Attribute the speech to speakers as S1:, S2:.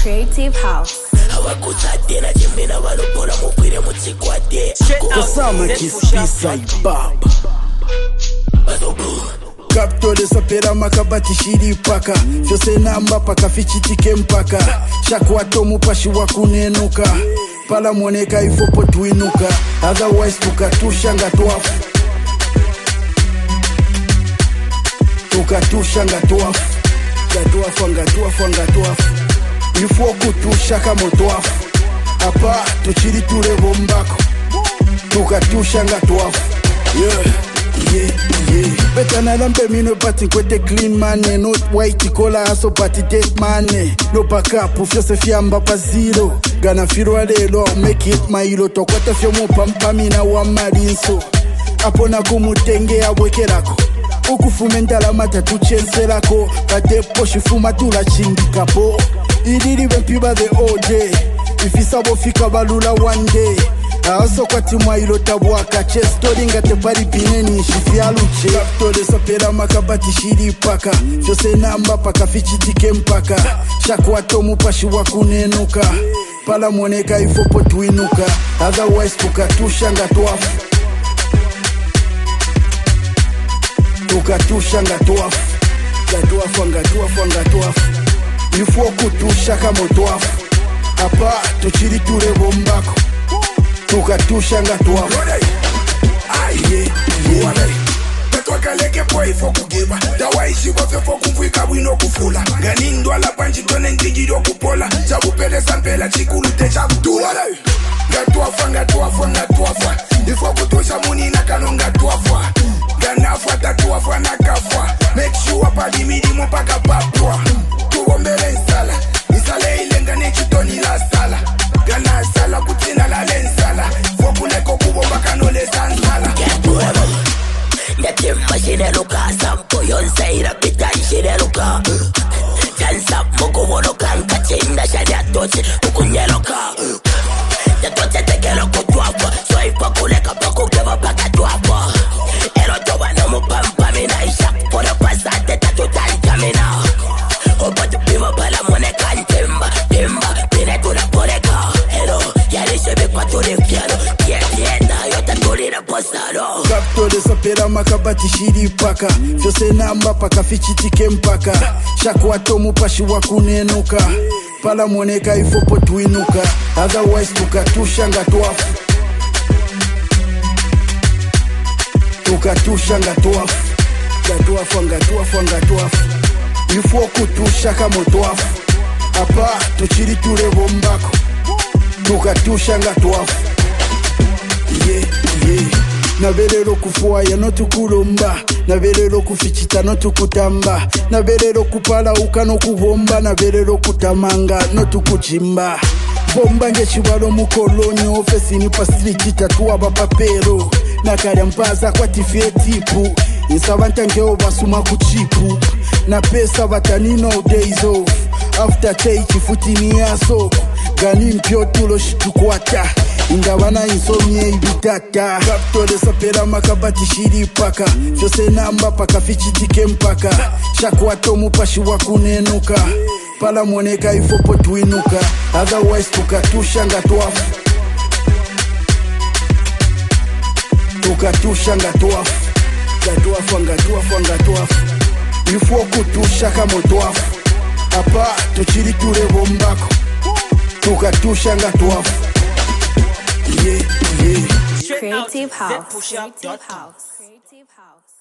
S1: Creative House.
S2: Kusama kisisa ibaba Kaptole sapera makabati shiri paka Fyose namba paka fichitike mpaka Shakwato mupashi wakunenuka Pala moneka ifopo tuinuka Otherwise tukatusha ngatuafu Tukatusha ngatuafu Ngatuafu Ifo kutusha kamotuafu Apa tuchiri turebo mbako Tukatusha ngatuafu Yeah Better na lampe mino pati kwete clean money Not white kola aso pati dead money No backup fyose fiamba pa zero Gana firo alelo make it mailo Tokwata fyomo pampamina wa marinso Apona kumutenge ya wekerako Ukufumendala matatu chenselako Katepo shifuma tula chindikapo Idiri wempiba the all day Ifisabo fika balula one day Aso kwa timwa ilo tabuaka Chestori ngate pari pineni shifialuche Kaptole sapera makabati shiri paka Fyose namba paka fichitike mpaka Shakwato mupashi wakunenuka Pala moneka ifopo tuinuka Otherwise tukatusha ngatuafu Tukatusha ngatuafu Ngatuafu Ifo kutusha kamotuafu Apa tuchiri turebo mbako Tukatusha ngatuafu
S3: Kaleke boy for kugiva dawa ishiba fe for kumvika wino kufula ganindwa la panjito nengijiro kupola chabupele sampela chikulu te chabutula ngatuafa ifo kutosha muni na kanonga tuafa ganafwa tatuafa na kafwa make sure pali midimo paka papwa tuombele insala isale ilenga nechitoni la sala gana sala kutina la lensala fokuleko kubo bakanole sansala
S4: Yatimba shireluka sampo yonseira pitan shireluka Chansa mugu wolokan kachinda shariatochi ukunyeluka Yatoche tekelo kutuafa Soipa kuleka paku keva paka tuafa Ero towa no mupampa mina ishak Pora pasate tatu tankamina Opa tupima pala moneka ntimba Pine tuna poreka Ero yarishe bikwa tulifiano Kietienda yota tulira posaro
S2: Kaptole sapera makabati shiri paka Fyose namba paka fichitike mpaka Shakwato mupashi wakunenuka Pala moneka ifopo tuinuka Otherwise tukatusha ngatuafu Tukatusha ngatuafu Ngatuafu Ifo kutusha kamotuafu Apa tuchiri turebo mbako Tukatusha ngatuafu Yeah Naberero kufuaya no tukulomba Naberero kufichita no tukutamba Naberero kupala uka no kubomba Naberero kutamanga no tukuchimba Bomba nge chibalo mukoloni Ofesi ni pastriti tatuwa bapapero Nakarya mpaza kwa tifie tipu Insabanta ngeo basuma kuchipu Na pesa batani no days off After tay chifutini ya soko Gani mpyo tulo shitukwata Ingabana insomnie ibitata Kaptole sapera makabati shiri paka Fyose namba paka fichitike mpaka Shakwato mupashi wakunenuka Pala moneka ifopo tuinuka Otherwise tukatusha ngatuafu Tukatusha ngatuafu Ngatuafu Ifo kutusha kamotuafu Apa tuchiri turebo mbako Tukatusha ngatuafu
S1: Creative House.